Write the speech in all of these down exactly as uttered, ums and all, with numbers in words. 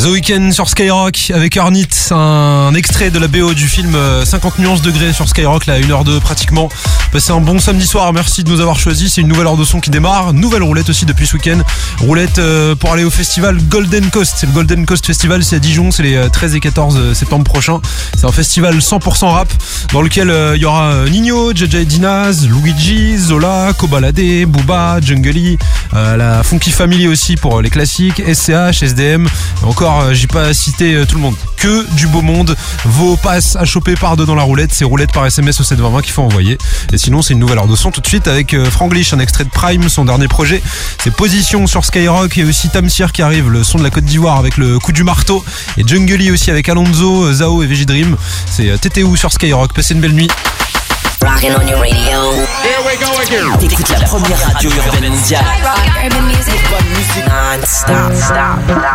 The Weeknd sur Skyrock avec Earn It, un extrait de la B O du film cinquante nuances degrés sur Skyrock, là à une heure deux pratiquement. Passez un bon samedi soir, merci de nous avoir choisis. C'est une nouvelle heure de son qui démarre, nouvelle roulette aussi depuis ce week-end. Roulette euh, pour aller au festival Golden Coast. C'est le Golden Coast Festival, c'est à Dijon, c'est les treize et quatorze septembre prochains. C'est un festival cent pour cent rap dans lequel il euh, y aura Nino, J J Dinaz, Luigi, Zola, Kobalade, Booba, Jungly, euh, la Funky Family aussi pour les classiques, S C H, S D M. Et encore, euh, j'ai pas cité euh, tout le monde. Que du beau monde. Vos passes à choper par deux dans la roulette. C'est roulette par S M S au sept vingt vingt qu'il faut envoyer. Et sinon, c'est une nouvelle heure de son tout de suite avec euh, Franglish, un extrait de Prime, son dernier projet. C'est Position sur Skyrock. Et aussi Tamsir qui arrive, le son de la Côte d'Ivoire avec le coup du marteau. Et Jungly aussi avec Alonso, Zao et Vegidream. C'est euh, T T U sur Skyrock. Passez une belle nuit. Rockin' on your radio. Here we go again. T'écoutes la première radio urbaine mondiale. Rock urban music. Urban music. Non-stop. Stop.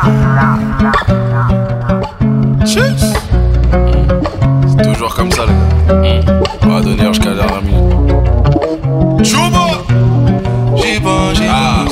Stop. C'est toujours comme ça, les gars. On va donner jusqu'à la minute. Chouba. J'y pense, j'y pense.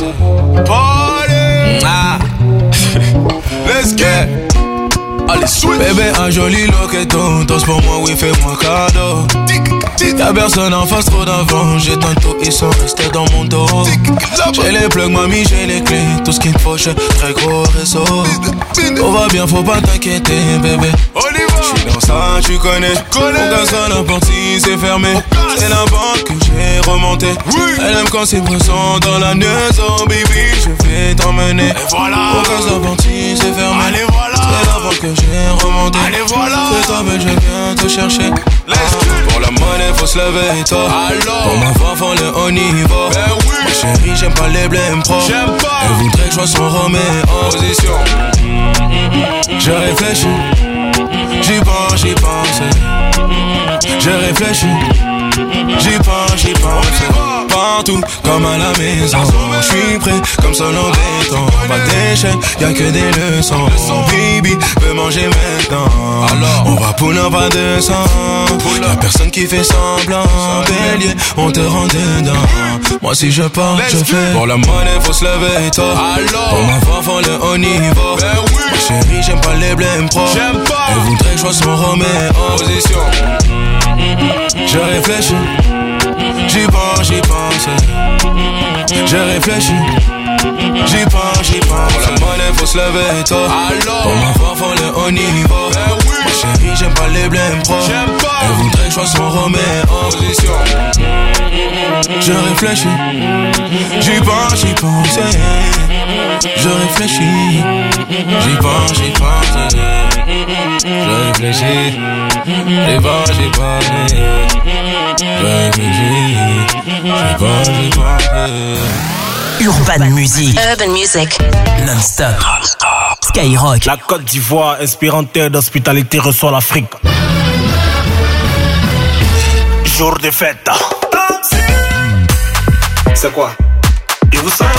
Party. Ah. Let's get. Allez, switch. Bébé, un joli loqueton. Tous pour moi, oui, fais-moi cadeau. Y'a personne en face, trop d'avant. J'ai un tout, ils sont restés dans mon dos. J'ai les plugs, mamie, j'ai les clés. Tout ce qu'il me faut, j'ai très gros réseau. Tout va bien, faut pas t'inquiéter, bébé. J'suis dans ça, tu connais. Aucun seul la partie, c'est fermé. C'est la banque que j'ai remonté. Elle aime quand c'est présent dans la maison, baby. Je vais t'emmener. Aucun seul la partie, c'est fermé. C'est la banque que j'ai remonté. C'est toi, mais je viens te chercher. Pour la monnaie, faut se lever, toi. Pour ma voix, faut le haut niveau. Ma chérie, j'aime pas les blèmes pro. Elle voudrait que je sois son Roméo. Position. Je réfléchis. J'y pense, j'y pense. Je réfléchis. J'y pense, j'y pense. Partout, comme à la maison. J'suis prêt, comme seul en béton. Pas d'échec, y'a que des leçons. Baby, veux manger maintenant. Alors, on va pull up à deux cents. Y'a personne qui fait semblant. Bélier, on te rend dedans. Moi si je pars, je fais. Pour la monnaie, faut se lever, toi. Pour ma voix, faut le haut niveau. Ma chérie, j'aime pas les blèmes pro. Elle voudrait que je sois son Roméo. Position. Je réfléchis. J'y pense, j'y pense. Je réfléchis. J'y pense, j'y pense. Pour la monnaie, faut se lever, toi. Pour ma voix, faut le haut niveau. Ma chérie, j'aime pas les blèmes pro. Elle voudrait que je sois son Roméo. Position. Je réfléchis. J'y pense, j'y pense. Je réfléchis. J'y pense, j'y pense. Je réfléchis. J'y pense, j'y pense. Je réfléchis. J'y pense, j'y pense. Urban Music. Urban Music. Non-stop. Skyrock. La Côte d'Ivoire, inspirante terre d'hospitalité, reçoit l'Afrique. Jour de fête. C'est quoi? Et vous savez?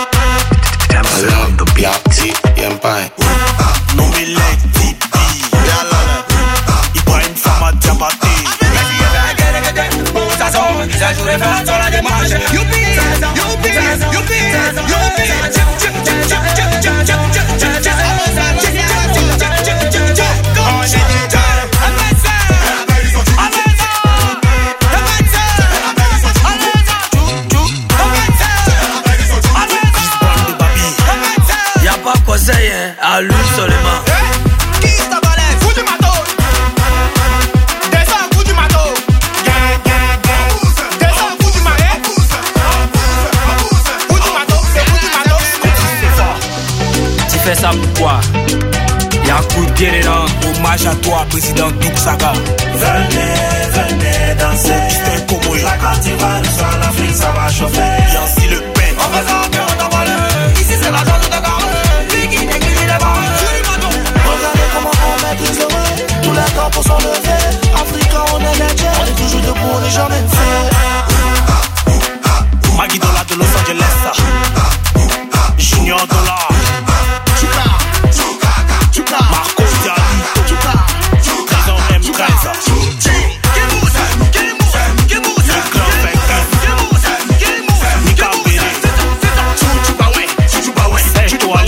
Non mais les Didi Ibrahim Sama Diabaté. Ça sort, ça joue les fêtes sur la démarche. Youpi, youpi, youpi, youpi. Y'a pas conseil, hein, à lui seulement. Qui t'a balai? Fous du matos. Descends, fous du matos. Descends, fous du marais. Fous du matos, c'est fous du matos. Tu fais ça pourquoi? Y'a un coup de pied dedans. Hommage à toi, président Douk Saga. Venez, venez danser. C'était comme la Côte d'Ivoire, nous sommes l'Afrique, ça va chauffer. Y'a aussi le pain. On fait ça, puis on t'en vole. Ici c'est la zone de Gare. Liquide, liquide, les barres. Regardez comment on maîtrise le vrai. Tous les corps pour s'enlever. Africain, on est les tiens. On est toujours debout, on n'est jamais fait. Maggie Dollar de Los Angeles. Junior Dollar. Marco Dialito. Trésor M treize. Le clan Nika Béré.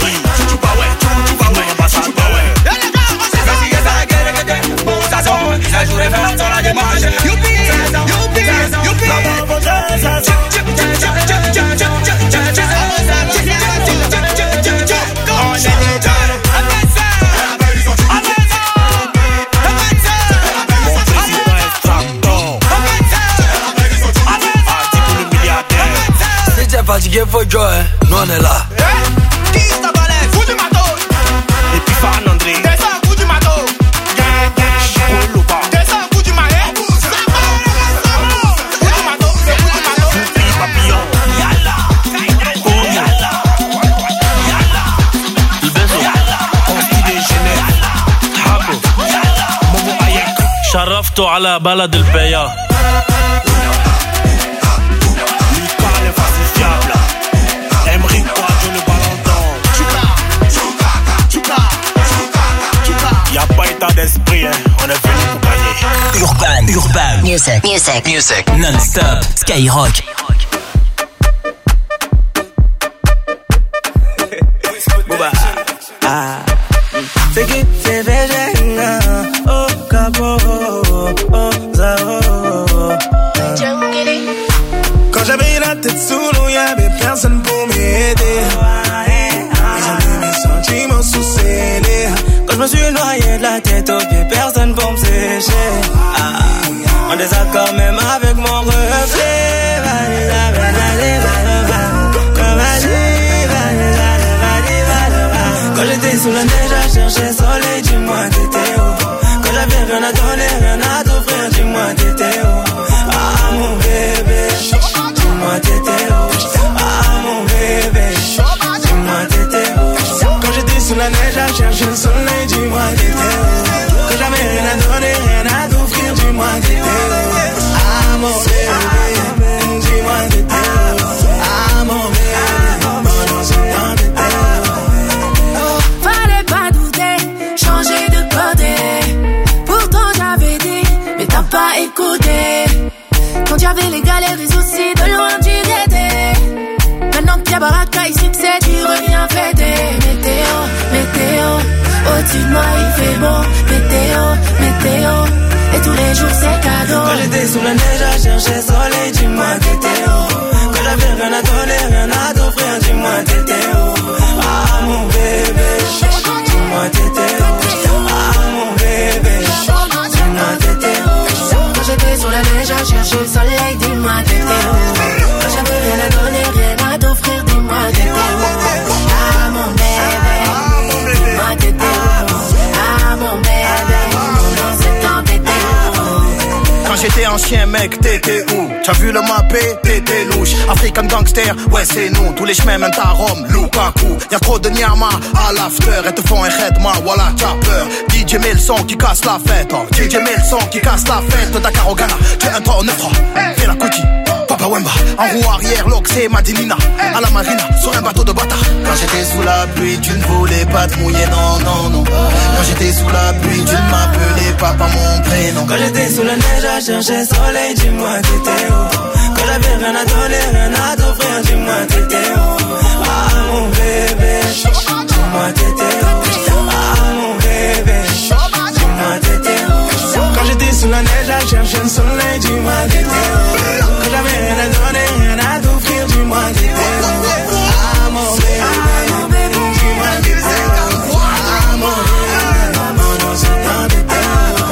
لفته على بلد البيا Y'a pas état d'esprit, hein. On est venu pour gagner. Urban, Urban, Music, Music, Music, non-stop, Skyrock. Booba, ah, c'est qui c'est végéna, oh capo, oh zao. Quand j'avais la tête sous l'eau, y'avait personne pour m'aider. Ils ont mis mes sentiments sous scellés. Quand je me suis noyé de la tête aux pieds, personne pour me sécher. Ah, en désaccord même avec mon reflet. Quand j'étais sous la neige à chercher soleil, dis-moi t'étais où? Quand j'avais rien à donner, rien à t'offrir, dis-moi t'étais où? Ah mon bébé, dis-moi t'étais où? Ah mon bébé, dis-moi t'étais où? Quand j'étais sous la neige à chercher le soleil, dis-moi t'étais où? Quand j'avais rien à donner, rien à t'offrir, dis-moi t'étais où? Ah mon bébé, dis-moi t'étais où? Ah mon bébé, pendant ce temps t'étais où? Fallait pas douter, changer de côté. Pourtant j'avais dit, mais t'as pas écouté. Quand il y avait les galères et soucis, de loin tu guettais. Maintenant qu'il y a Baraka et succès, tu reviens fêter. Météo, météo, au-dessus de moi il fait beau. Météo, météo, et tous les jours c'est cadeau. Quand j'étais sous la neige à chercher soleil, dis-moi t'étais où? Quand j'avais rien à donner, rien à t'offrir, dis-moi t'étais où? Ah mon bébé, dis-moi t'étais où? Ah mon bébé, dis-moi t'étais où? Quand j'étais sur la neige à chercher le soleil, dis-moi t'étais où? Quand j'avais rien à donner, rien à t'offrir, dis-moi t'étais où? Ah mon bébé, dis-moi t'étais où? Ah mon bébé, dans ce temps t'étais où? Quand j'étais un chien mec, t'étais où? T'as vu le mappé, t'étais louche. African gangster, ouais c'est nous. Tous les chemins mènent à Rome, Lukaku. Y'a trop de nyama à l'after. Et te font un redma, voilà t'as peur. D J met le son qui casse la fête, oh. D J met le son qui casse la fête. Dakar au Ghana, tu es un temps neuf francs. Fais la cookie, Papa Wemba. En roue arrière, l'Oxé, Madinina. À la marina, sur un bateau de bâtard. Quand j'étais sous la pluie, tu ne voulais pas te mouiller, non, non, non. Quand j'étais sous la pluie, tu ne m'appelais pas par mon prénom. Quand j'étais sous la neige à chercher soleil, dis-moi t'étais où? Quand j'avais rien à donner, rien à t'offrir, dis-moi t'étais où? Ah mon bébé, dis-moi t'étais où? Ah mon bébé, dis-moi t'étais où? Quand j'étais sous la neige à chercher le soleil, dis-moi t'étais où? Quand j'avais rien à donner, rien à t'offrir, dis-moi t'étais où? Ah mon bébé, dis-moi t'étais où? Ah mon bébé, pendant ce temps t'étais où?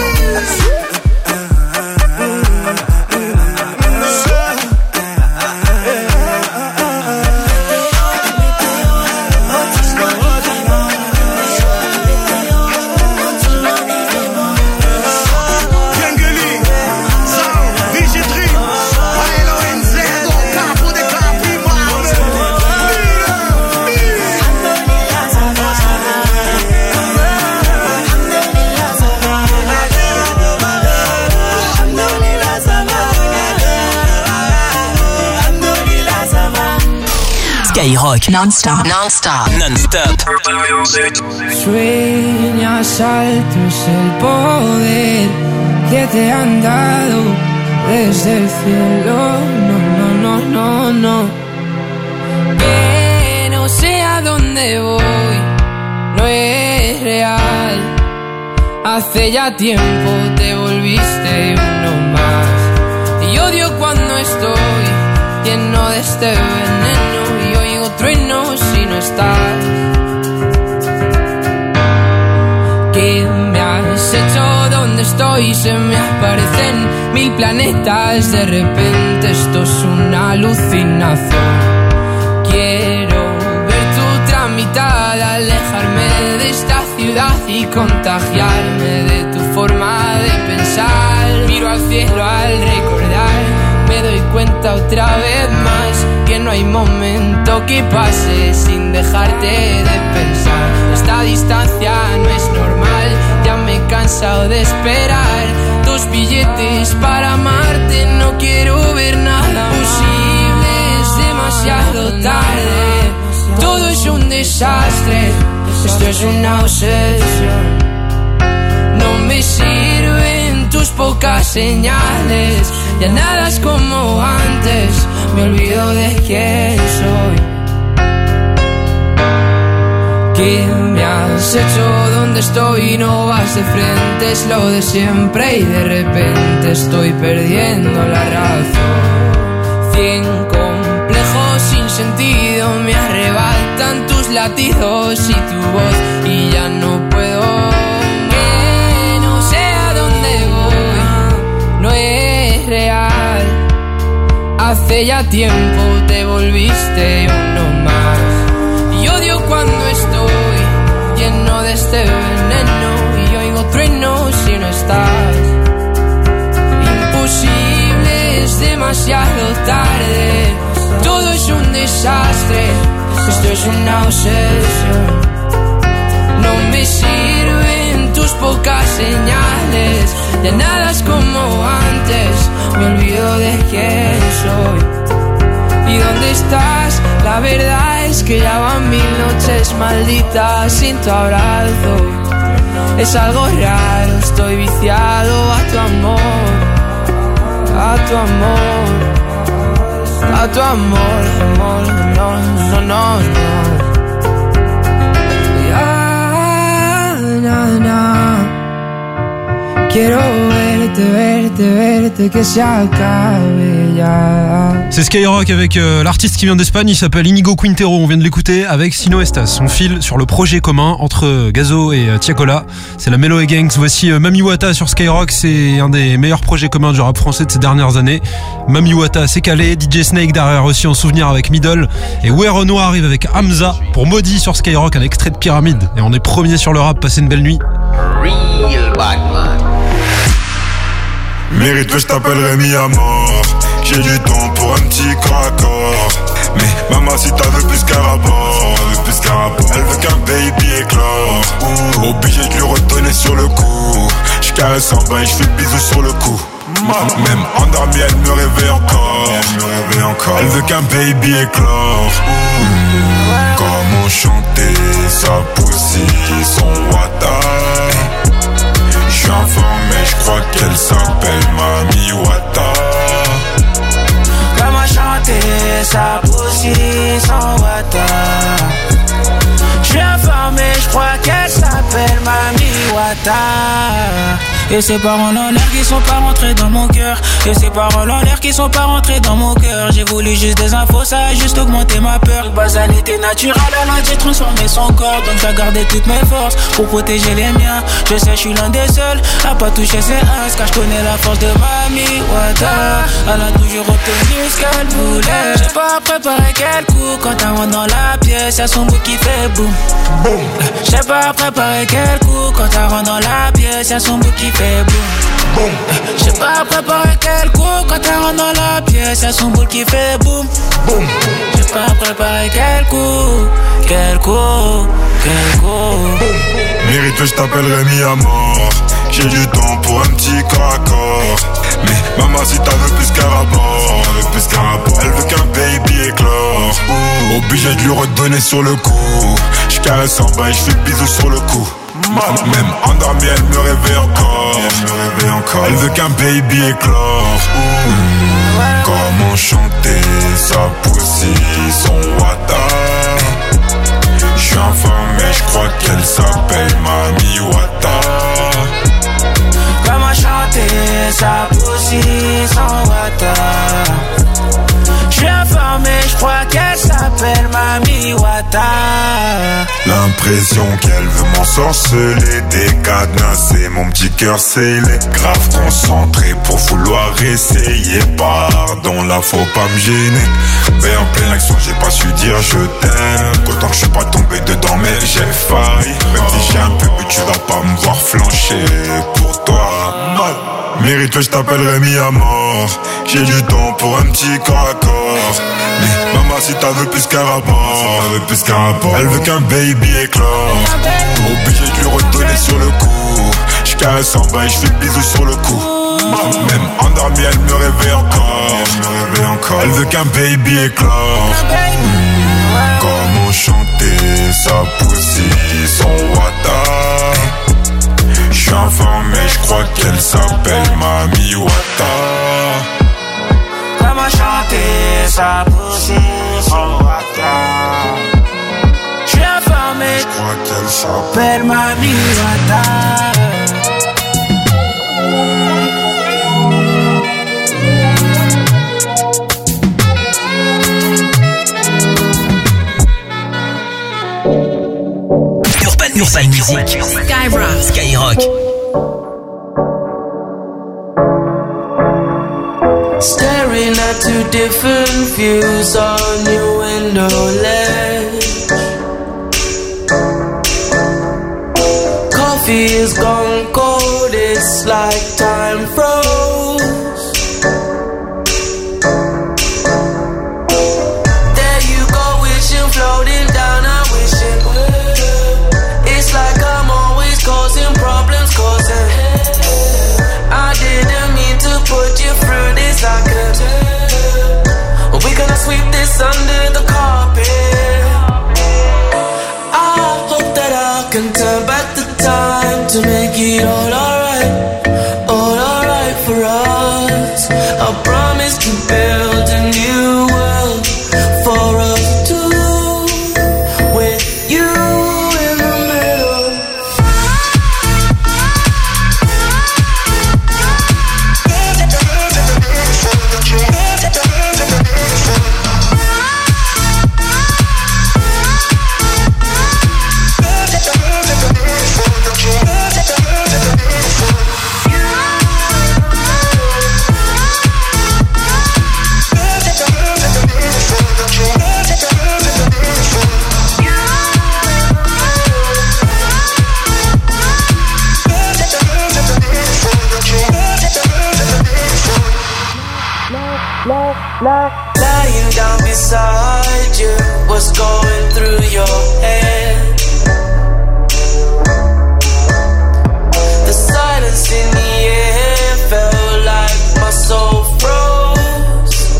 Skyrock, non-stop, non-stop, non-stop. Sueñas alto es el poder que te han dado desde el cielo. No, no, no, no, no. Que no sé a dónde voy, no es real. Hace ya tiempo te volviste uno más. Y odio cuando estoy lleno de este veneno y oigo truenos si no estás. ¿Qué me has hecho? ¿Dónde estoy? Se me aparecen mil planetas. De repente esto es una alucinación. Quiero ver tu tramitada, alejarme de esta ciudad y contagiarme de tu forma de pensar. Miro al cielo al recordar, me doy cuenta otra vez más que no hay momento que pase sin dejarte de pensar. Esta distancia no es normal, ya me he cansado de esperar. billetes para amarte, no quiero ver nada posible, es demasiado tarde, todo es un desastre, esto es una obsesión. No me sirven tus pocas señales, ya nada es como antes, me olvido de quién soy. ¿Qué me has hecho? ¿Dónde estoy? No vas de frente, es lo de siempre y de repente estoy perdiendo la razón. Cien complejos sin sentido me arrebatan tus latidos y tu voz y ya no puedo. Que no sé a dónde voy, no es real. Hace ya tiempo te volviste uno más. Y odio cuando estoy lleno de este veneno y oigo truenos si no estás. Imposible, es demasiado tarde, todo es un desastre, esto es una obsesión. No me sirven tus pocas señales, ya nada es como antes, me olvido de quién soy. ¿Y dónde estás? La verdad es que ya van mil noches malditas sin tu abrazo. Es algo raro, estoy viciado a tu amor, a tu amor, a tu amor, amor, no, no, no, no. Ya, no, no. Quiero verte, verte, verte, que se acabe ya. C'est Skyrock avec euh, l'artiste qui vient d'Espagne, il s'appelle Inigo Quintero, on vient de l'écouter avec Sino Estas. On file sur le projet commun entre Gazo et euh, Tiakola, c'est la Meloé Gangs. Voici euh, Mami Wata sur Skyrock, c'est un des meilleurs projets communs du rap français de ces dernières années. Mami Wata c'est calé, D J Snake derrière aussi en souvenir avec Middle, et Ouais Renoir arrive avec Hamza pour Maudit sur Skyrock, un extrait de Pyramide. Et on est premier sur le rap, passez une belle nuit. Real Batman. Mérite, je t'appellerai mis à mort. J'ai du temps pour un petit corps à corps. Mais maman, si t'as veux plus qu'un rapport, elle veut plus qu'un rapport. Elle veut qu'un baby éclore. Obligé de lui redonner sur le coup. J'caresse en bas et j'fais bisous sur le cou. Même endormie, elle me réveille encore. Elle me réveille encore. Elle veut qu'un baby éclore. Mmh, comment chanter sa poussie, son wata. J'suis informé, j'crois qu'elle s'appelle Mami Wata. Comment chanter sa poussie sans wata. J'suis informé, j'crois qu'elle s'appelle Mami Wata. Et ces paroles en l'air qui sont pas rentrées dans mon cœur. Et ces paroles en l'air qui sont pas rentrées dans mon cœur. J'ai voulu juste des infos, ça a juste augmenté ma peur. Basalité naturelle, elle a déjà transformé son corps. Donc j'ai gardé toutes mes forces pour protéger les miens. Je sais, je suis l'un des seuls à pas toucher ses uns, car je connais la force de Mami Wata. Elle a toujours obtenu ce qu'elle voulait. J'ai pas préparé quel coup quand elle rentre dans la pièce. Y'a son bout qui fait boum, boum. J'ai pas préparé quel coup quand elle rentre dans la pièce. Y'a son bout qui fait boum, boum. J'ai pas préparé quel coup quand elle rentre dans la pièce. Y'a son boule qui fait boum, boum. J'ai pas préparé quel coup, quel coup, quel coup. Mérite, je t'appellerai mis à mort. J'ai du temps pour un petit corps à corps. Mais maman, si t'as veux plus qu'un rapport, elle veut plus qu'un rapport. Elle veut qu'un baby éclore. Obligé de lui redonner sur le coup. J'caresse en bas et j'fais bisous sur le cou. Même endormie, elle me réveille encore. Elle me réveille encore. Elle veut qu'un baby éclore. Mmh, comment chanter sa poussie, son wata. J'suis informé, j'crois qu'elle s'appelle Mami Wata. Comment chanter sa poussie, son wata. J'suis informé, j'crois qu'elle s'appelle Mami Wata. L'impression qu'elle veut m'ensorceler, décadenasser mon petit cœur scellé. Grave concentré pour vouloir essayer. Pardon, là faut pas me gêner. Mais en pleine action j'ai pas su dire je t'aime. Qu'autant que je suis pas tombé dedans mais j'ai failli. Même si j'ai un peu bu tu vas pas me voir flancher pour toi. Mal. Mérite, je t'appellerai mis à mort. J'ai du temps pour un petit corps à corps. Mais maman, si t'as veux plus qu'un rapport, elle veut plus qu'un rapport. Elle veut qu'un baby éclore. Obligé de lui redonner sur le coup. J'caresse en bas et j'fais bisous sur le cou. Même endormie, elle me réveille encore. Elle veut qu'un baby éclore. Comment chanter sa pussy, son wata. J'suis informé, j'crois qu'elle s'appelle Mami Wata. Comment chanter sa pussy, son wata. J'suis informé, j'crois qu'elle s'appelle Mami Wata. Urban Music. Skyrock. Skyrock. Staring at two different views on your window ledge. Coffee is gone cold, it's like time froze. There you go, wishing, floating down, I'm wishing. It's like I'm always causing problems, causing. I didn't mean to put you through this, I could. We're gonna sweep this under the carpet. I hope that I can turn back the time to make it all alright, all alright for us. I promise to build a new world for us two, with you in the middle. Lying down beside you, what's going through your head? The silence in the air felt like my soul froze.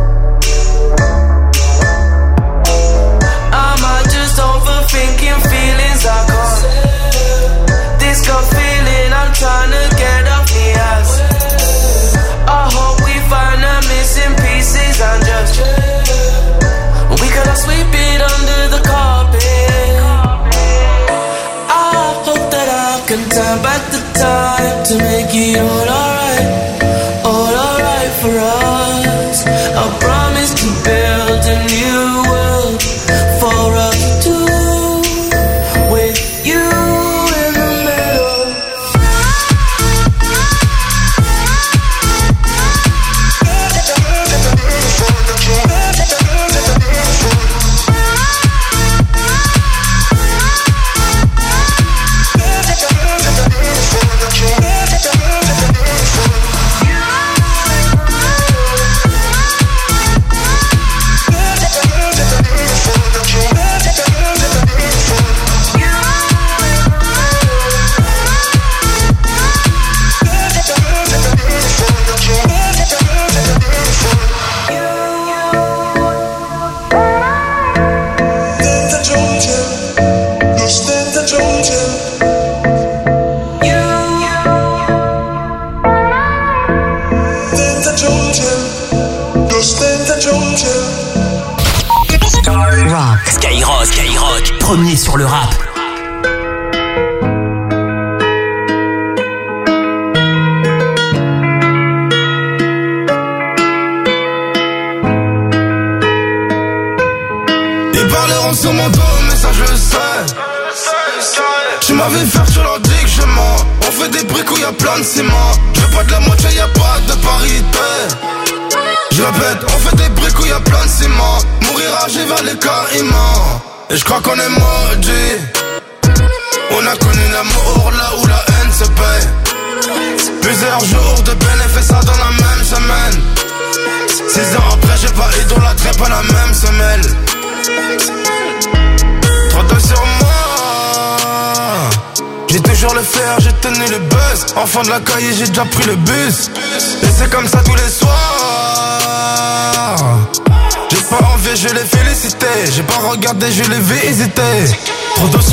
Am I just overthinking feelings I can't? This gut feeling I'm trying to get off the ass. I hope we find the missing pieces and just we could have sweep it under the carpet. I hope that I can turn back the time to make it all alright, all alright for us. I promise to build a new world for us two, with you in the middle. Rock. Skyrock. Skyrock. Premier sur le rap. Ils parleront sur mon dos, mais ça je le sais. Tu m'avais fait, je leur dis que je mens. On fait des briques où y'a plein de ciment. Je veux pas de la moitié, y'a pas de parité. Je répète, on fait des briques où y'a plein de ciment. Mourir âgé vers les caïmans. Et je crois qu'on est maudits. On a connu l'amour là où la haine se paie. Plusieurs jours de bénéfices ça dans la même semaine. Six ans après j'ai pas idolâtré pas la même semelle. Trop de sur moi. J'ai toujours le flair, j'ai tenu le buzz. Enfant de la caille, j'ai déjà pris le bus. Et c'est comme ça tous les soirs. J'ai pas envie, je l'ai félicité. J'ai pas regardé, je l'ai vu hésiter. Trop de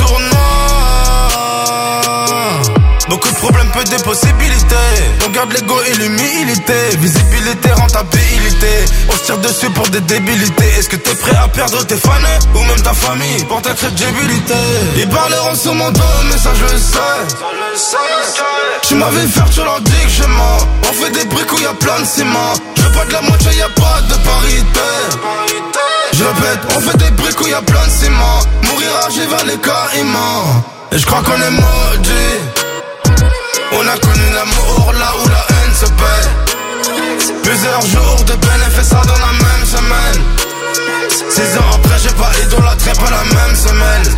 sournois. Beaucoup de problèmes, peu de possibilités. On garde l'ego et l'humilité. Visibilité, rentabilité. On se tire dessus pour des débilités. Est-ce que t'es prêt à perdre tes fans ou même ta famille pour ta crédibilité? Ils parleront sur mon dos, mais ça je le sais. Tu m'avais fait, tu leur dis que je mens. On fait des briques où y'a plein de ciment. Je veux pas de la moitié, y'a pas de parité. Je répète, on fait des briques où y'a plein de ciment. Mourir âgé va les carrément. Et je crois qu'on est maudit. On a connu l'amour là où la haine se paie. Plusieurs jours de peine et fait ça dans la même semaine. Six ans après j'ai pas idolâtré pas la même semelle.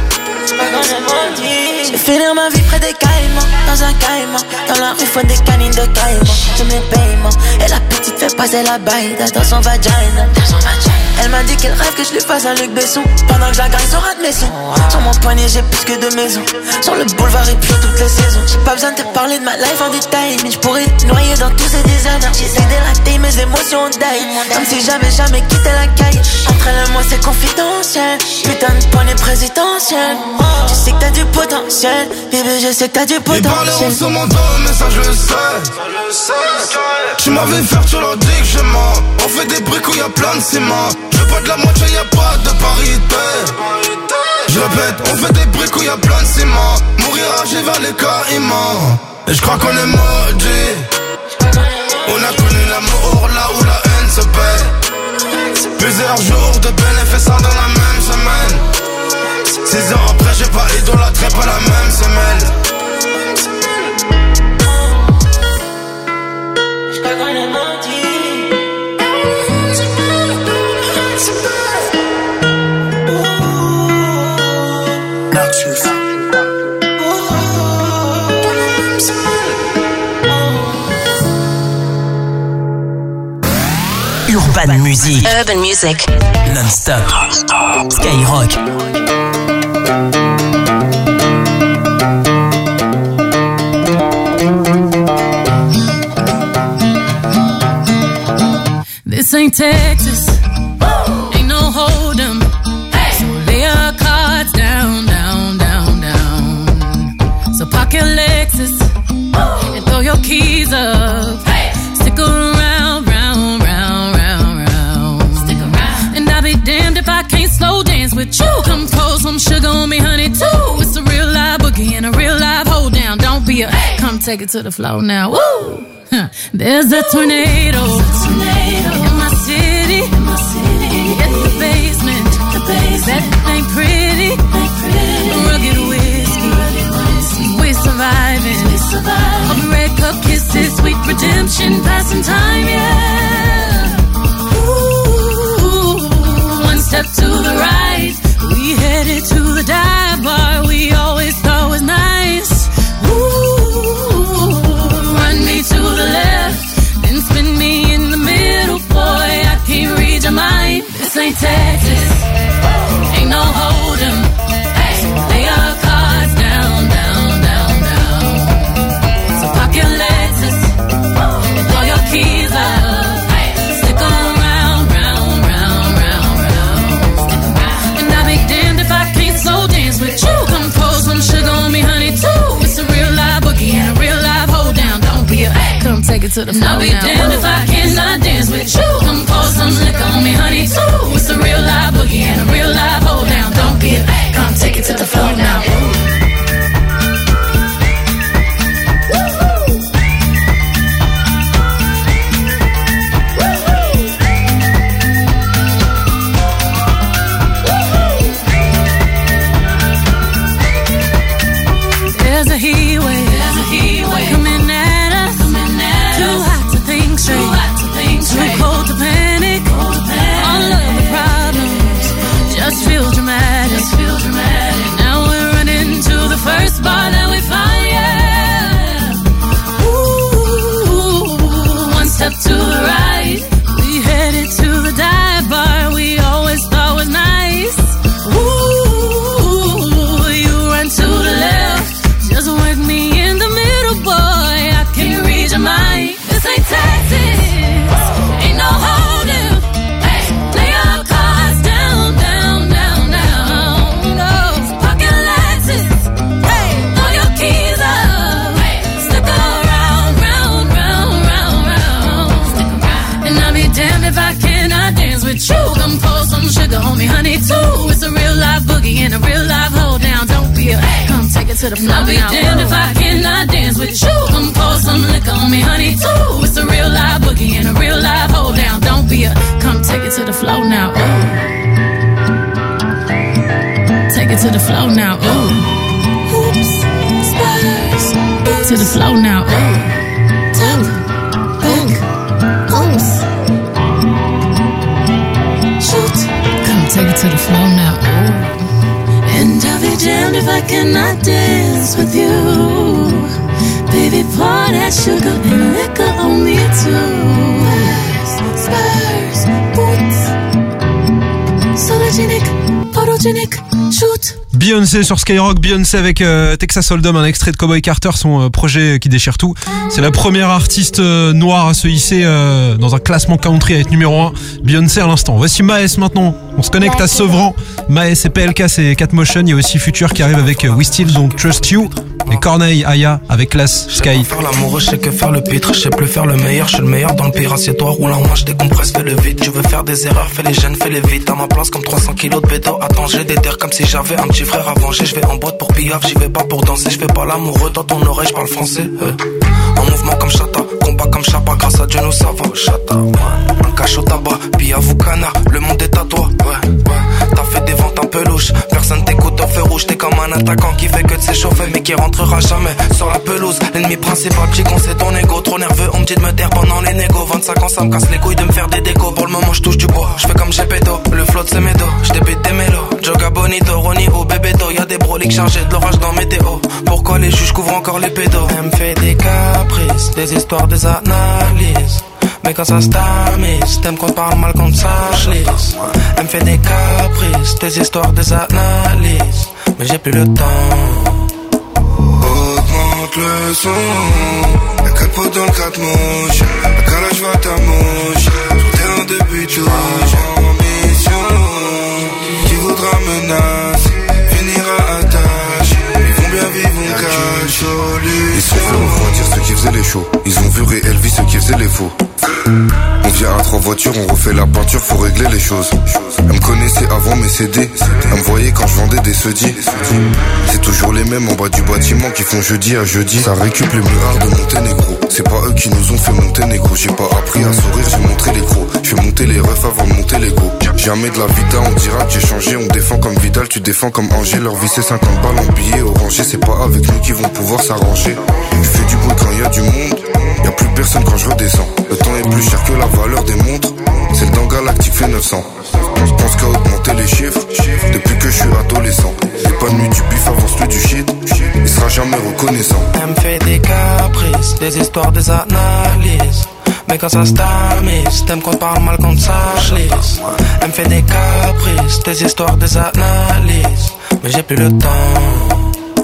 Je vais finir ma vie près des caïmans, dans un caïman. Dans la rue faut des canines de caïmans. J'aime les paiements. Et la petite fait passer la baille dans son vagina. Elle m'a dit qu'elle rêve que je lui fasse un Luc Besson. Pendant que je la gagne sur un de mes sons. Sur mon poignet j'ai plus que deux maisons. Sur le boulevard et puis toutes les saisons. J'ai pas besoin de te parler de ma life en détail, mais je pourrais te noyer dans tous ces désordres. J'essaie d'élater mes émotions d'ail, comme si j'avais jamais quitté la caille. Entre elle et moi c'est confidentiel. Putain de poignée présidentielle. Je sais que t'as du potentiel, bébé, je sais que t'as du potentiel. Ils parleront sur mon dos, mais ça je le sais. Tu m'avais fait, tu leur dis que je mens. On fait des briques où y'a plein de ciment. Je veux pas de la moitié, y'a pas de parité. Je répète, on fait des briques où y'a plein de ciment. Mourir âgé vers les caïmans. Et je crois qu'on est maudit. On a connu l'amour là où la haine se paie. Plusieurs jours de peine et fait ça dans la même semaine. Six ans après j'ai pas idolâtré pas la même semelle. J'crois qu'on est menti. Urban Music. Urban Music. Non-stop. Skyrock. This ain't Texas. Ain't no hold'em. So lay your cards down, down, down, down. So park your Lexus and throw your keys up. Stick around, round, round, round, round. Stick around. And I'll be damned if I can't slow dance with you. Come pour some sugar on me, honey, too. It's a real live boogie and a real live hold down. Don't be a come take it to the floor now. Woo! There's a tornado, tornado in my city, in my city. It's the basement, the basement. That ain't pretty, ain't pretty. Rugged whiskey, rugged whiskey. We're surviving, we're surviving. Of red cup kisses, sweet redemption, passing time, yeah. Ooh, one step to the right, we headed to the dive bar we always thought was nice. Ooh, run me to the left, then spin me in the middle, boy, I can't read your mind. This ain't Texas, ain't no hold'em. So lay your cards down, down, down, down. So park your Lexus and throw your keys up. Stick around, round, round, round, round. And I'll be damned if I can't slow dance with you. Come pour some sugar on me, honey, too. It's a real live boogie and a real live hold down. Don't be a come take it to the floor. I'll be now. Damned if I cannot dance with you. Come pour some liquor on me, honey, too. It's a real live boogie and a real live hold down. Don't be a come take it to the floor now. There's a heat wave, there's a heat wave coming at us, coming at too us. Hot to think straight, too hot to think straight, too cold to panic, cold to panic. All of the problems just feel dramatic, just feel dramatic. Now we're running to the flow. I'll be damned if I cannot dance with you. Come pour some liquor on me, honey, too. It's a real live boogie and a real live hold down. Don't be a, come take it to the flow now. Ooh. Take it to the flow now. Ooh. Oops, spurs. To the flow now. Ooh. Tap, back, oops. Shoot. Come take it to the flow now. Ooh. And I'll be damned if I cannot dance with you. Baby, pour that sugar and liquor on me too. Spurs, boots, sologenic, photogenic, shoot. Beyoncé sur Skyrock, Beyoncé avec euh, Texas Hold'em, un extrait de Cowboy Carter, son euh, projet qui déchire tout. C'est la première artiste euh, noire à se hisser euh, dans un classement country à être numéro un. Beyoncé à l'instant. Voici Maes maintenant. On se connecte à Sevran. Maes et P L K, c'est Cat Motion. Il y a aussi Future qui arrive avec euh, We Still Don't Trust You. Et Corneille, Aya avec Class, Sky. Faire l'amour, je sais que faire le pitre. Je sais plus faire le meilleur, je suis le meilleur dans le pire. Assieds-toi, roule en moi, je décompresse, fais le vide. Tu veux faire des erreurs, fais les jeunes, fais les vite. À ma place comme trois cents kilos de bédo. Attends, j'ai des terres comme si j'avais un petit frère à venger. Je vais en boîte pour piaf, j'y vais pas pour danser. Je fais pas l'amoureux dans ton oreille, je parle français. Euh. En mouvement comme Chata, combat comme Chapa. Grâce à Dieu nous savons, Chata, ouais. Un cachot tabac, piaf ou canard, le monde est à toi, ouais, ouais. T'as fait des ventes un peu louches, personne t'écoute au feu rouge. T'es comme un attaquant qui fait que de s'échauffer mais qui rentrera jamais sur la pelouse. L'ennemi principal, petit con, c'est ton ego. Trop nerveux, on me dit de me taire pendant les négos. vingt-cinq ans, ça me casse les couilles de me faire des décos. Pour le moment, je touche du bois, je fais comme Gepetto. Le flot c'est mes dos, je débite des mélos. Joga bonito, Ronnie au Bebeto. Y'a des broliques chargés de l'orage dans météo. Pourquoi les juges couvrent encore les pédos? Elle me fait des caprices, des histoires, des analyses. Mais quand ça se tamise, t'aimes qu'on parle mal, qu'on s'achlise. Elle me fait des caprices, des histoires, des analyses. Mais j'ai plus le temps. Augmente le son, y'a quatre potes dans le quatre mouches. La calage va ta mouche, sur terrain de but rouge. En mission, qui voudra menacer, finira à tâche. Ils vont bien vivre, on cache. Ils sont faits refroidir ceux qui faisaient les shows. Ils ont vu réelle vie ceux qui faisaient les faux. On vient à trois voitures, on refait la peinture, faut régler les choses. Elle me connaissait avant mes C D, elle me voyait quand je vendais des sedis. C'est toujours les mêmes en bas du bâtiment qui font jeudi à jeudi. Ça récup les meuhards de Monténégro. C'est pas eux qui nous ont fait monter négro. J'ai pas appris à sourire, j'ai montré les crocs. Je fais monter les refs avant de monter les gros. Jamais de la vita, on dira que j'ai changé. On défend comme Vidal, tu défends comme Angers. Leur vie c'est cinquante balles en billets orangés. C'est pas avec nous qu'ils vont pouvoir s'arranger. Je fais du bruit quand y a du monde, y'a plus personne quand je redescends. Le temps est plus cher que la valeur des montres. C'est le temps galactique fait neuf cents. Je pense qu'à augmenter les chiffres depuis que je suis adolescent. Épanoui du bif, avance plus du shit. Il sera jamais reconnaissant. Elle me fait des caprices, des histoires, des analyses. Mais quand ça se tamise, t'aimes qu'on parle mal, qu'on s'achlise. Elle me fait des caprices, des histoires, des analyses. Mais j'ai plus le temps.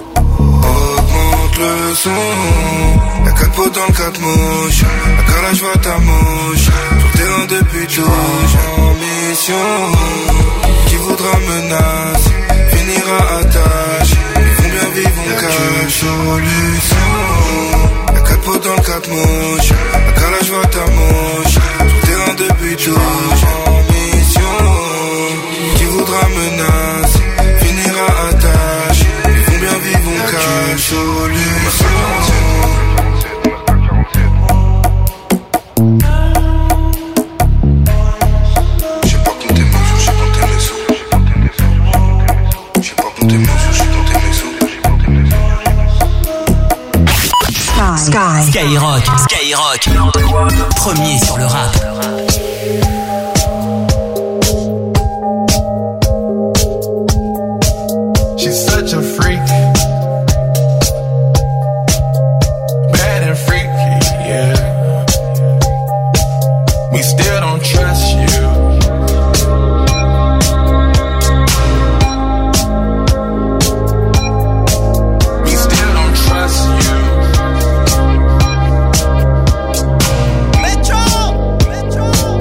Augmente le son, y'a quatre potes dans le quatre mouches. La calage va ta mouche, sur terrain de but rouge. En mission, qui voudra menacer, finira à tâche. Ils vont bien vivre, on cache. Solution, y'a quatre potes dans le quatre mouches. La calage va ta mouche, sur terrain de but rouge. En mission, qui voudra menacer, finira à tâche. Ils vont bien vivre, on cache. Solution. Sky. Skyrock, Skyrock, premier sur le rap. She's such a freak, bad and freaky, yeah. We still don't trust you. We still don't trust you. Metro, Metro.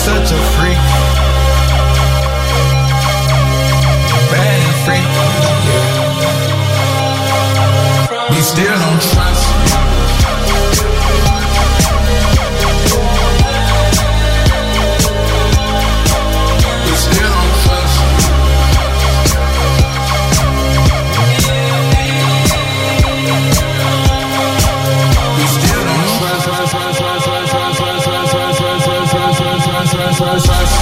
such a freak. Bad and freaky, yeah. We still don't trust you. We still don't trust you. We still don't trust, trust, trust, trust, trust, trust, trust, trust, trust, trust, trust, trust, trust, trust, trust, trust.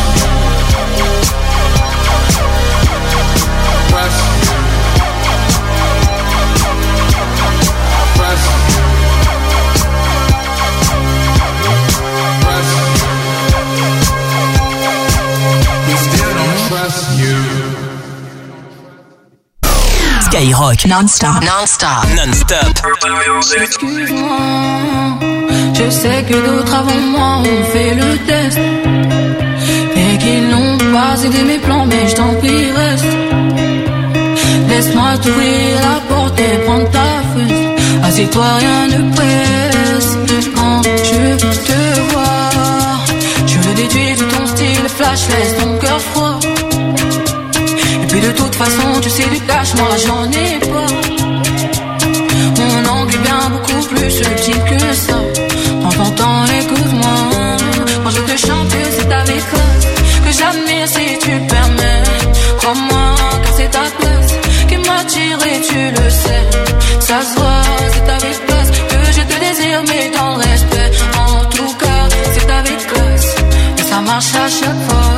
Skyrock non-stop, non-stop, non-stop. Excuse-moi, je sais que d'autres avant moi ont fait le test et qu'ils n'ont pas aidé mes plans, mais je t'en prie reste. Laisse-moi t'ouvrir la porte et prendre ta fesse. Assieds-toi, rien ne presse. Quand je te vois, je le déduis de ton style flash, laisse ton cœur froid. Et puis de toute façon, tu sais du cash, moi j'en ai pas. Mon angle est bien beaucoup plus subtil que ça. Prends ton temps, écoute-moi. Quand je te chante, c'est avec classe que j'admire si tu le permets. Crois-moi, car c'est ta place qui m'attire et tu le sais. Ça se voit, c'est avec classe que je te désire, mais dans le respect. En tout cas, c'est avec classe et ça marche à chaque fois.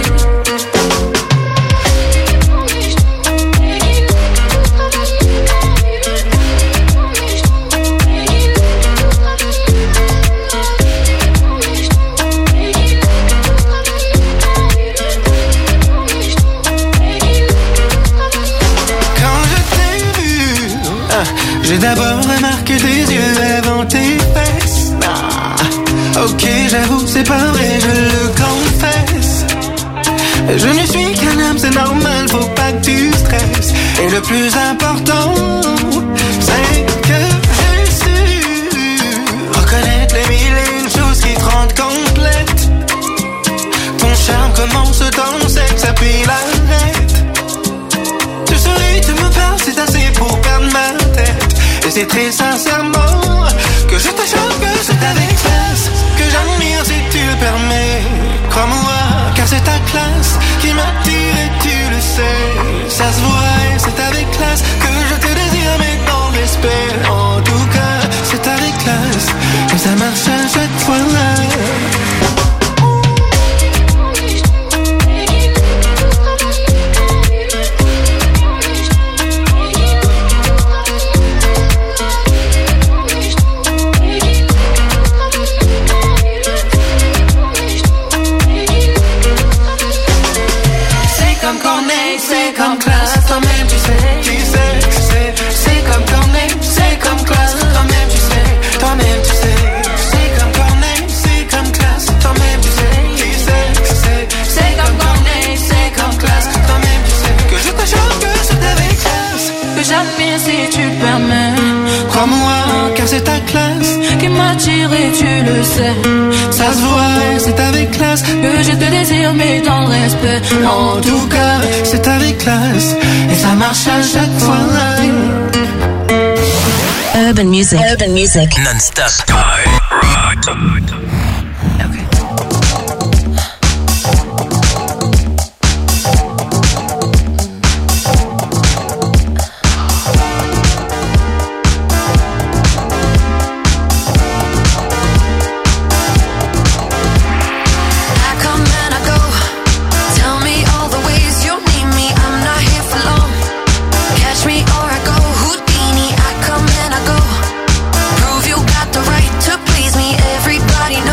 J'ai d'abord remarqué tes yeux avant tes fesses. Ah, ok, j'avoue, c'est pas vrai, je le confesse. Je ne suis qu'un homme, c'est normal, faut pas que tu stresses. Et le plus important, c'est que j'ai su reconnaître les mille et une choses qui te rendent complète. Ton charme commence dans le sexe, puis l'arrête. Tu souris, tu me parles, c'est assez pour perdre ma tête. Et c'est très sincèrement que je te chante, que c'est avec classe que j'admire si tu le permets. Crois-moi, car c'est ta classe qui m'attire et tu le sais. Ça se voit et c'est avec classe que je te désire, mais dans le respect. En tout cas, c'est avec classe que ça marche à chaque fois. C'est ta classe qui m'attire et tu le sais. Ça se voit, c'est avec classe que je te désire, mais dans le respect. En tout cas, c'est avec classe et ça marche à chaque fois. Urban music, urban music, non-stop. Everybody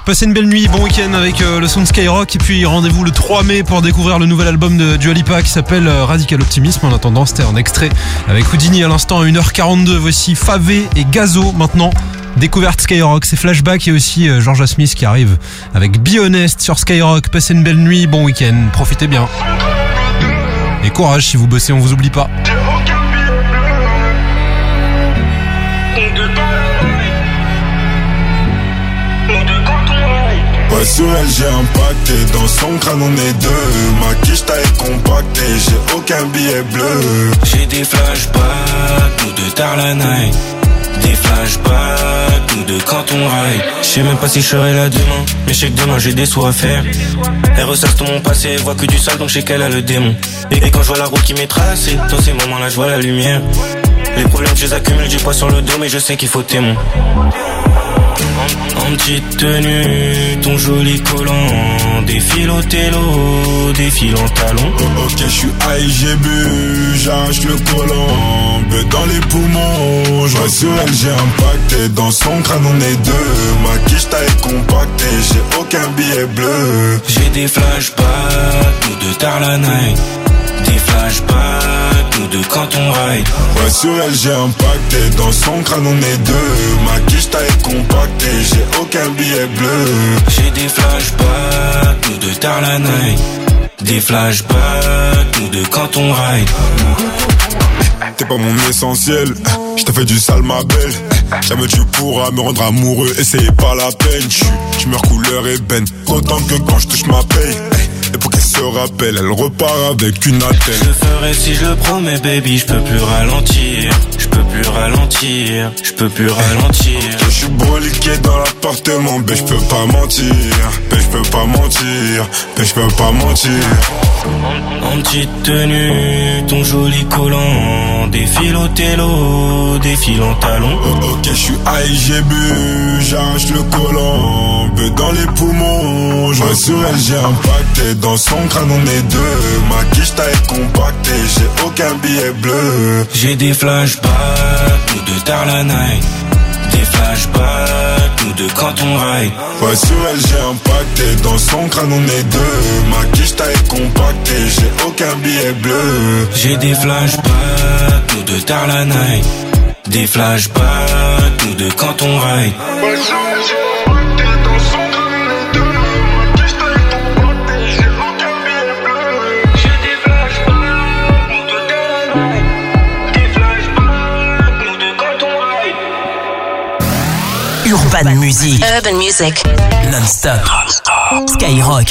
Passez une belle nuit, bon week-end avec euh, le son de Skyrock. Et puis rendez-vous le trois mai pour découvrir le nouvel album de Dua Lipa qui s'appelle euh, Radical Optimism. En attendant, c'était un extrait avec Houdini à l'instant à une heure quarante-deux. Voici Favé et Gazo maintenant. Découverte Skyrock, c'est Flashback et aussi euh, Georgia Smith qui arrive avec Be Honest sur Skyrock. Passez une belle nuit, bon week-end, profitez bien. Et courage si vous bossez, on vous oublie pas. Ouais, sur elle j'ai impacté, dans son crâne on est deux. Ma quiche taille compactée, j'ai aucun billet bleu. J'ai des flashbacks, nous deux tard la night. Des flashbacks, nous deux quand on ride. Je sais même pas si je serai là demain, mais je sais que demain j'ai des sous à faire. Elle ressasse tout mon passé, elle voit que du sale donc je sais qu'elle a le démon. Et quand je vois la route qui m'est tracée, dans ces moments là je vois la lumière. Les problèmes je les accumule, j'ai pas sur le dos mais je sais qu'il faut témoin. En, en petite tenue, ton joli collant, défile au télo, défile en talons. Oh, ok, je suis high, j'ai bu, j'arrache le collant, beu dans les poumons. Je sur elle, j'ai impacté, dans son crâne on est deux. Ma quiche taille compactée, j'ai aucun billet bleu. J'ai des flashbacks, nous deux tard la night. Des flashbacks, nous deux quand on ride. Ouais, sur elle j'ai impacté, dans son crâne on est deux. Ma quiche taille compactée, j'ai aucun billet bleu. J'ai des flashbacks, nous deux tard la night. Des flashbacks, nous deux quand on ride. T'es pas mon essentiel, je t'ai fait du sale ma belle. Jamais tu pourras me rendre amoureux, et c'est pas la peine. Tu meurs couleur ébène, autant que quand je touche ma paye. Et pour qu'elle se rappelle, elle repart avec une attelle. Je le ferai si je le promets baby, je peux plus ralentir. Je peux plus ralentir, je peux plus ralentir. Je suis broliqué dans l'appartement, mais je peux pas mentir. Mais je peux pas mentir, mais je peux pas mentir. En, en petite tenue, ton joli collant, défile au télo, défile en talons. Oh, ok, je suis high, j'ai bu, j'arrache le collant, beu dans les poumons. Je sur elle, j'ai impacté, dans son crâne on est deux. Ma quiche taille compactée, j'ai aucun billet bleu. J'ai des flashbacks, nous deux tard la night. Des flashbacks, nous deux quand on ride. Ouais, sur elle j'ai impacté, dans son crâne on est deux. Ma quiche taille compactée, j'ai aucun billet bleu. J'ai des flashbacks, nous deux tard la night. Des flashbacks, nous deux quand on ride. Ouais, sur elle j'ai impacté, dans son crâne on est deux. Ma quiche taille compactée, j'ai aucun billet bleu. J'ai des flashbacks, nous deux tard la night. Des flashbacks, nous deux quand on ride. Urban Music. Urban Music. Non-stop. Skyrock.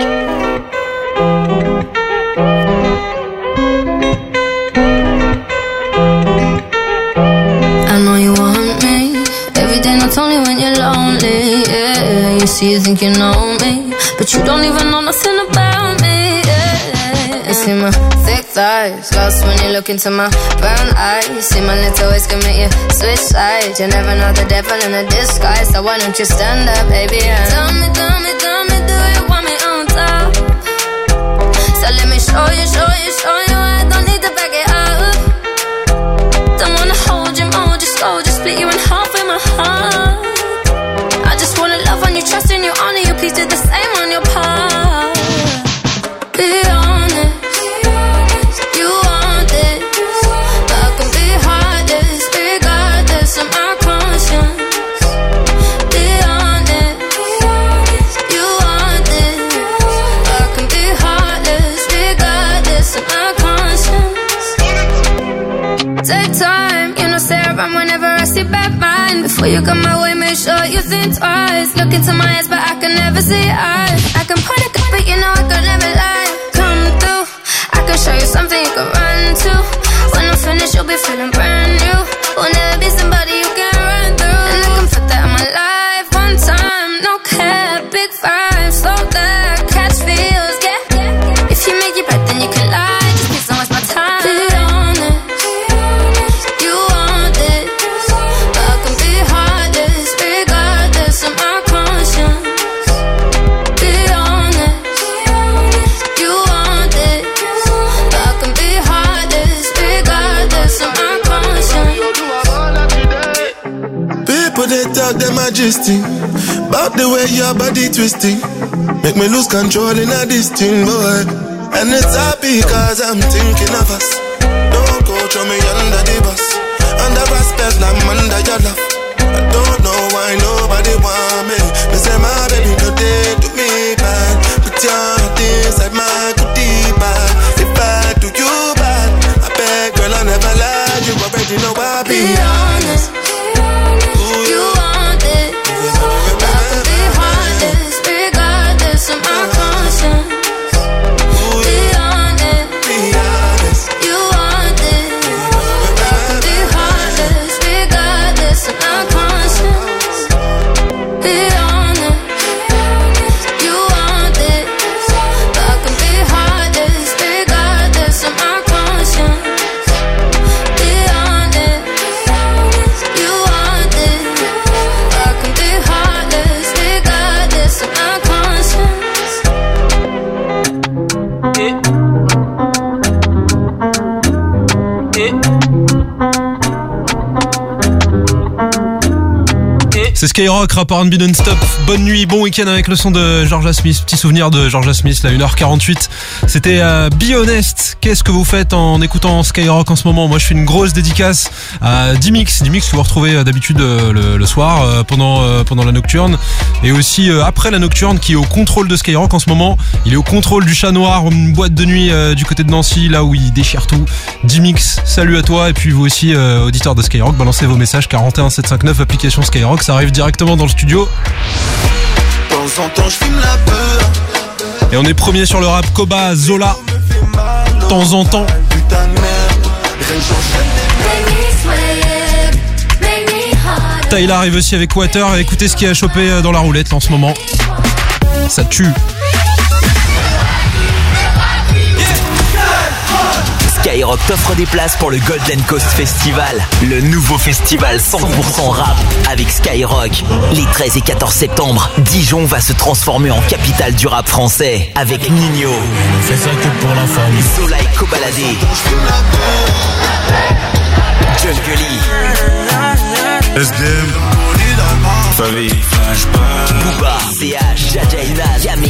I know you want me. Every day not only when you're lonely. Yeah, you see you think you know me, but you don't even know nothing about me. Yeah, you see my thick thighs, lost when you look into my brown eyes. See my little ways can make you switch sides. You never know the devil in a disguise, so why don't you stand up, baby? And tell me, tell me, tell me, do you want me on top? So let me show you, show you, show you. I don't need to back it up. Don't wanna hold you, mold you, slow, just split you in half with my heart. I just wanna love on you, trust in you, honor you. Please do the same on your part. Be honest, you want this. I can be heartless, regardless of my conscience. Be honest, you want this. I can be heartless, regardless of my conscience. Take time, you know, stay around whenever I see bad mind. Before you come my way, make sure you think twice. Look into my eyes, but I can never see eyes. I can point a gun, but you know I could never lie. Come through, I can show you something you can run to. When I'm finished, you'll be feeling brand new. Will never be somebody you can run through. And I can put that in my life one time. No care, big vibe, slow down, catch feels, yeah. If you make your bed, then you can lie. Just please don't waste my time. Be honest, you want this. I can be heartless, regardless of my conscience. Be honest, you want this. I can be heartless, regardless of my conscience. People they talk their majesty, about the way your body twisting. Make me lose control in a this thing, boy. And it's happy cause I'm thinking of us. Don't go throw me under the bus. Under respect, I'm under your love. I don't know why nobody want me. They say my baby no day to me bad. Put your heart inside my goodie bag. If I do you bad, I beg girl I never lie. You already know I be, be honest. Ooh, you want it. I can be heartless, regardless of my conscience. Be honest. Be honest. You want it. I can be heartless, regardless of my conscience. Be honest. You want it. I can be heartless, regardless of my conscience. Be honest. You want it. I can be heartless, regardless of my conscience. C'est Skyrock, rap R and B non-stop. Bonne nuit, bon week-end avec le son de Georgia Smith. Petit souvenir de Georgia Smith, là, une heure quarante-huit. C'était euh, Be Honest. Qu'est-ce que vous faites en écoutant Skyrock en ce moment? Moi, je fais une grosse dédicace à D-Mix. D-Mix que vous retrouvez euh, d'habitude euh, le, le soir euh, pendant, euh, pendant la nocturne. Et aussi euh, après la nocturne, qui est au contrôle de Skyrock en ce moment. Il est au contrôle du Chat Noir, une boîte de nuit euh, du côté de Nancy, là où il déchire tout. D-Mix, salut à toi. Et puis vous aussi, euh, auditeurs de Skyrock, balancez vos messages quarante et un sept cent cinquante-neuf, application Skyrock. Ça arrive directement dans le studio. De temps en temps je fume la peur. Et on est premier sur le rap. Koba, Zola. De temps en temps. Putain de merde. Tyler arrive aussi avec Water. Et écoutez ce qui a chopé dans la roulette en ce moment. Ça tue. Skyrock t'offre des places pour le Golden Coast Festival, le nouveau festival cent pour cent rap avec Skyrock. Les treize et quatorze septembre, Dijon va se transformer en capitale du rap français avec Nino, Fais ça que pour la famille. Zola et Kobalade, Jungle Lee, S D M, famille, Booba, C H, Jaja Inaz, Yami,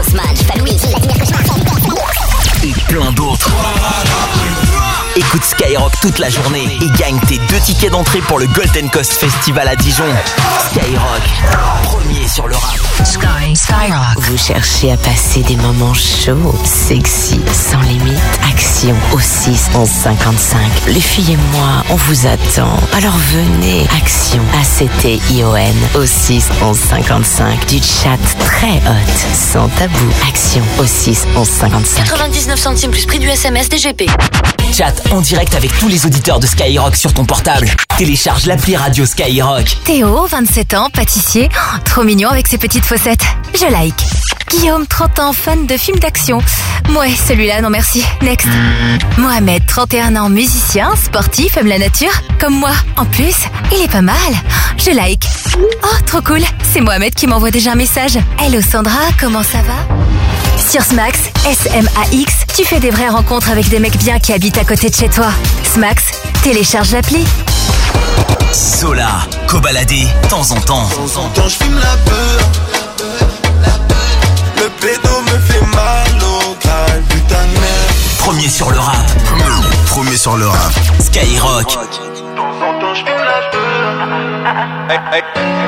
et plein d'autres. Écoute Skyrock toute la journée et gagne tes deux tickets d'entrée pour le Golden Coast Festival à Dijon. Skyrock, premier sur le rap. Sky, Skyrock. Vous cherchez à passer des moments chauds, sexy, sans limite. Action au six onze cinquante-cinq. Les filles et moi, on vous attend. Alors venez. Action A C T I O N au six onze cinquante-cinq. Du chat très hot, sans tabou. Action au six onze cinquante-cinq. quatre-vingt-dix-neuf centimes plus prix du S M S D G P. Chat en direct avec tous les auditeurs de Skyrock sur ton portable. Télécharge l'appli radio Skyrock. Théo, vingt-sept ans, pâtissier. Oh, trop mignon avec ses petites fossettes. Je like. Guillaume, trente ans, fan de films d'action. Ouais, celui-là, non merci. Next. Mohamed, trente et un ans, musicien, sportif, aime la nature. Comme moi. En plus, il est pas mal. Je like. Oh, trop cool. C'est Mohamed qui m'envoie déjà un message. Hello Sandra, comment ça va? Sur Smax, S M A X, tu fais des vraies rencontres avec des mecs bien qui habitent à côté de chez toi. Smax, télécharge l'appli. Zola, Kobalade, de temps en temps. De temps en temps je fume la peur. Le pédo me fait mal au crâne. Putain de merde. Premier sur le rap. Premier sur le rap. Skyrock. De temps en temps je fume la peur. Hey, hey.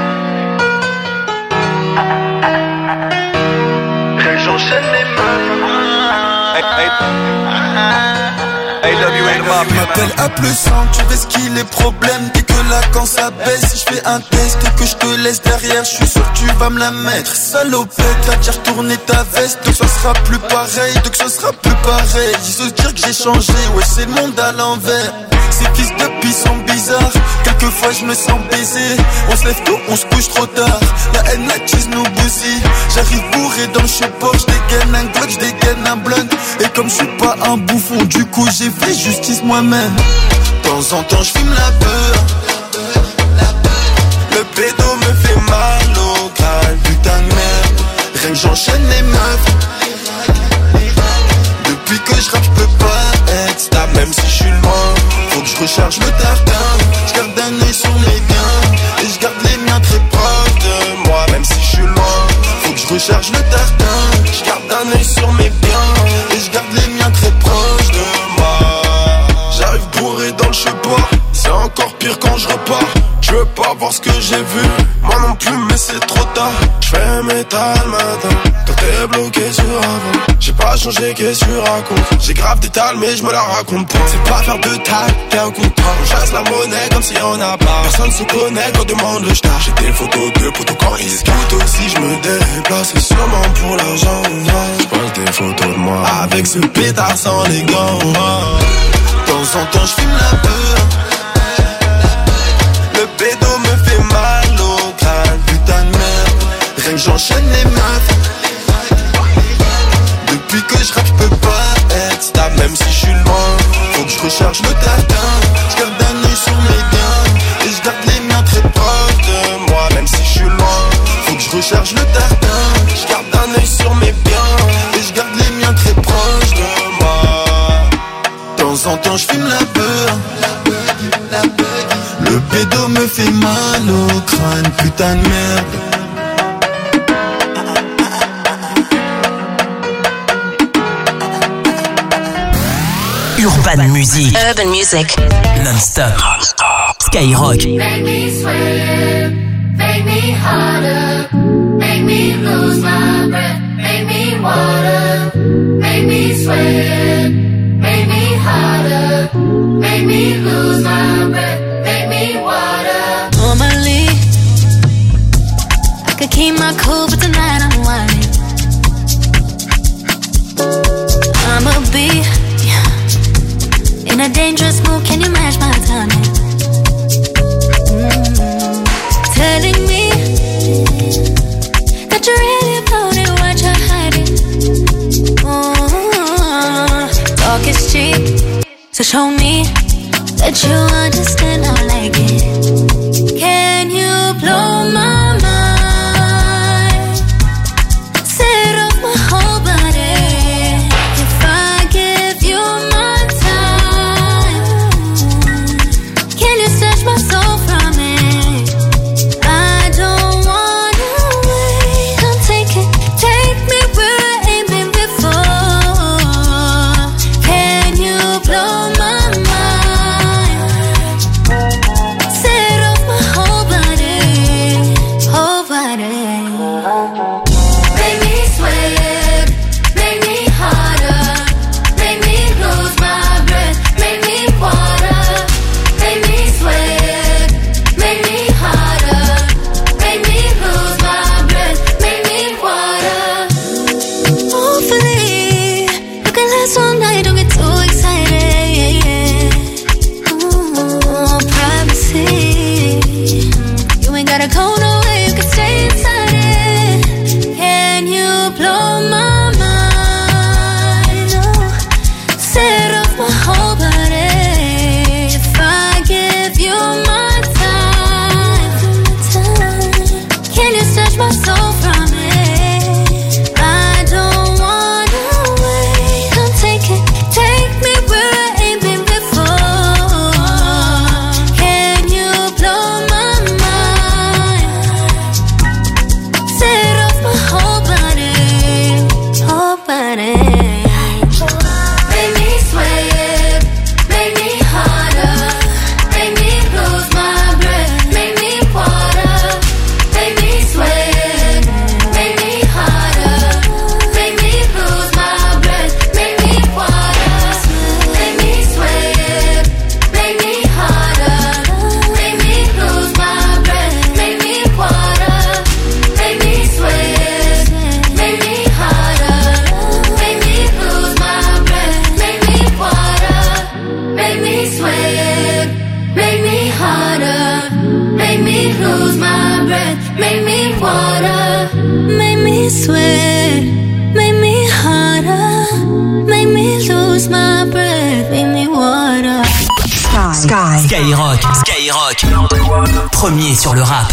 J'enchaîne les mains. Hey, hey. Il m'appelle à plus cent, tu fais ce qu'il est problème. Dès que là quand ça baisse, si je fais un test et que je te laisse derrière, je suis sûr que tu vas me la mettre. Salopette, t'as déjà retourné ta veste. Donc ça sera plus pareil, donc ça sera plus pareil. Ils se dire que j'ai changé, ouais c'est le monde à l'envers. Ces fils de pis sont bizarres. Quelquefois je me sens baisé. On se lève tôt, on se couche trop tard. La haine, la cheese nous bousille. J'arrive bourré dans le support, je dégaine un glock, je dégaine un blunt. Et comme je suis pas un bouffon, du coup j'ai fait justice moi-même. De temps en temps je fume la peur. Le pédo me fait mal au crâne. Putain de merde. Rien que j'enchaîne les meufs. Depuis que je rappe, je peux pas être stable. Même si je suis loin, faut que je recharge le tartin. Je garde un œil sur mes biens et je garde les miens très proches de moi. Même si je suis loin, faut que je recherche le terre-terre. Je garde un œil sur mes biens et je garde les miens très proches de moi. J'arrive bourré dans le chemin, c'est encore pire quand je repars. Je veux pas voir ce que j'ai vu, moi non plus mais c'est trop tard. Je fais métal matin, toi t'es bloqué sur avant. J'ai pas changé, qu'est-ce que tu racontes? J'ai grave des tales mais je me la raconte pas. C'est pas faire de taille, t'es un contrat. On chasse la monnaie comme si on a pas. Personne se connaît quand demande le star. J'ai des photos de potos quand ils se quittent aussi. Je me déplace, c'est sûrement pour l'argent. Je pose des photos de moi avec ce pétard sans les gants. De temps en temps je fume la peur. Le bédo me fait mal au crâne, putain de merde. Rien que j'enchaîne les meufs. Depuis que je rappe, je peux pas être stable. Même si je suis loin, faut que je recherche le terrain. Je garde un œil sur mes biens et je garde les miens très proches de moi. Même si je suis loin, faut que je recherche le terrain. Je garde un œil sur mes biens et je garde les miens très proches de moi. De temps en temps, je fume la peur. Le bédo me fait mal au crâne, putain de merde. Urban Music. Urban Music. Non-stop. Skyrock. Make me sweat, make me harder, make me lose my breath, make me water, make me sweat, make me harder, make me lose my breath, make me water. Normally, I could keep my cool, but tonight I'm whining. I'ma be in a dangerous mood, can you match my timing? Mm-hmm. Telling me that you're really about it, what you're hiding. Mm-hmm. Talk is cheap, so show me that you understand I like it. Can you blow my mind? Set off my whole body. If I give you my time, can you snatch my soul from it? I don't wanna wait. Come take it, take me where I ain't been before. Can you blow my mind? Set off my whole body, whole body. Make me sweat, make me harder, make me lose my breath, make me water, make me sweat, make me harder, make me lose my breath, make me water. Hopefully, we can last all night, don't get too excited. Ooh, privacy. You ain't gotta go nowhere, you can stay inside it. Can you blow my mind? Oh, set off my whole body. If I give you my time, time, can you snatch my soul from it? I don't wanna wait. Come take it, take me where I ain't been before. Can you blow my mind? Set off my whole body, whole body. Make me sweat, make me harder, make me lose my breath, make me water, make me sweat, make me harder, make me lose my breath, make me water, make me sweat, make me harder, make me lose my breath, make me water, make me sweat, make me harder, make me lose my breath, make me water, make me sweat, make me harder, make me lose my breath, make me water, Make me sweat, make me harder, make me lose my breath, make me water. Sky. Skyrock. Skyrock. Premier sur le rap.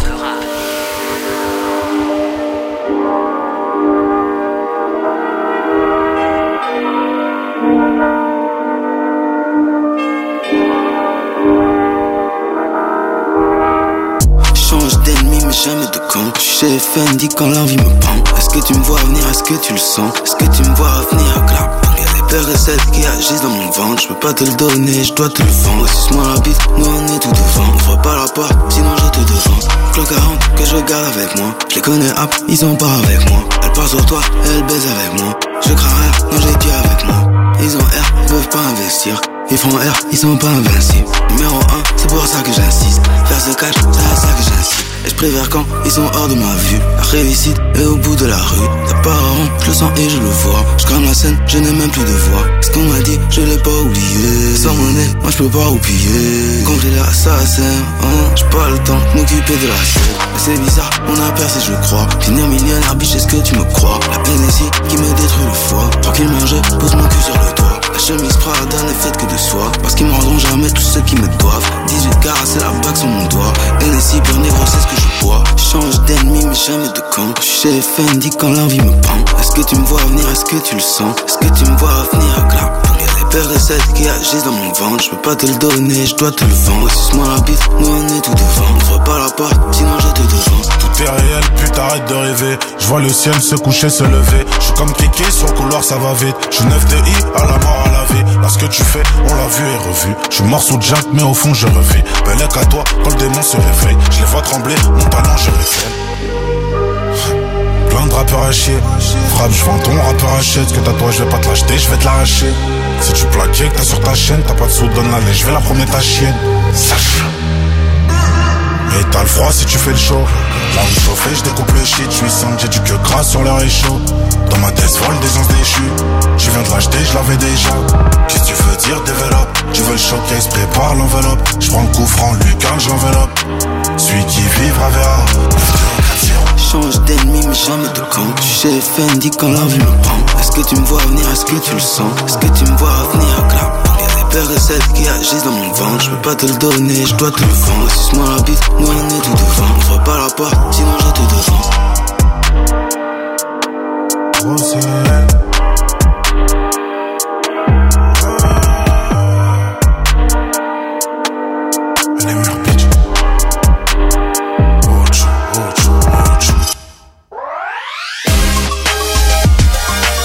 Change d'ennemi mais jamais de camp. Chez Fendi quand l'envie me prend. Est-ce que tu me vois venir, est-ce que tu le sens? Est-ce que tu me vois venir, clap? Y'a des pères et celles qui agissent dans mon ventre. Je peux pas te le donner, je dois te le vendre. Suce-moi la bite, nous on est tout devant. Ouvre pas la porte, sinon je te devant. Clock quarante que je garde avec moi. Je les connais hop, ils sont pas avec moi. Elle part sur toi, elle baise avec moi. Je crains rien, non j'ai Dieu avec moi. Ils ont R, ils peuvent pas investir. Ils font R, ils sont pas invincibles. Numéro un, c'est pour ça que j'insiste. Faire ce cash, c'est à ça que j'insiste. Esprit vercant, ils sont hors de ma vue. La réussite est au bout de la rue. T'as pas rond, je le sens et je le vois. Je crame la scène, je n'ai même plus de voix. Ce qu'on m'a dit, je l'ai pas oublié. Sans monnaie, moi je peux pas oublier. Compris l'assassin, hein, j'ai pas le temps de m'occuper de la scène. Mais c'est bizarre, on a percé je crois. Finir millionnaire, biche, est-ce que tu me crois? La peine ici qui me détruit le foie. Tranquillement je pose mon cul sur le toit. La chemise Prada n'est faite que de soie. Parce qu'ils me rendront jamais tous ceux qui me doivent. dix-huit carats, c'est la bague sur mon doigt. N S I, pur négro, c'est ce que je bois. Change d'ennemi mais jamais de camp. Je suis chez Fendi quand l'envie me prend. Est-ce que tu me vois venir, est-ce que tu le sens? Est-ce que tu me vois venir, clap? Y'a des pères et celles qui agissent dans mon ventre. Je peux pas te le donner, je dois te le vendre. Suce-moi la bite, nous on est tout devant. Ouvre pas la porte, sinon je te devant. Tout est réel, putain arrête de rêver. Je vois le ciel se coucher, se lever. Je suis comme Kiki, sur le couloir ça va vite. Je suis neuf de I, à la mort, à la vie. Là ce que tu fais, on l'a vu et revu. Je suis mort sous Jack, mais au fond je revis. Bellec à toi, quand le démon se réveille. Je les vois trembler, mon talent je révèle. Plein de rappeurs à chier. Frappe, je vends ton rappeur achète. Ce que t'as toi, je vais pas te l'acheter, je vais te l'arracher. Si tu plaquais que t'as sur ta chaîne, t'as pas de sous, donne la lait, je vais la promener ta chienne. Sache. Et t'as le froid si tu fais le show. La rue chauffée, je découpe le shit. Je suis simple, j'ai du queue gras sur le réchaud. Dans ma tête folle, des ans déchus. Tu viens de l'acheter, je l'avais déjà. Qu'est-ce que tu veux dire, développe? Tu veux le showcase, prépare l'enveloppe. Je prends le coup franc, Lucas, j'enveloppe. Celui qui vivra verra. Change d'ennemi mais jamais de camp. Je suis chez Fendi quand l'envie me prend. Est-ce que tu me vois venir, est-ce que tu le sens? Est-ce que tu me vois venir, clap? Y'a des pères et celles qui agissent dans mon ventre. Je peux pas te le donner, je dois te le vendre. Suce-moi la bite, nous on est tout devant. Ouvre pas la porte, sinon je te devant. Oh, c'est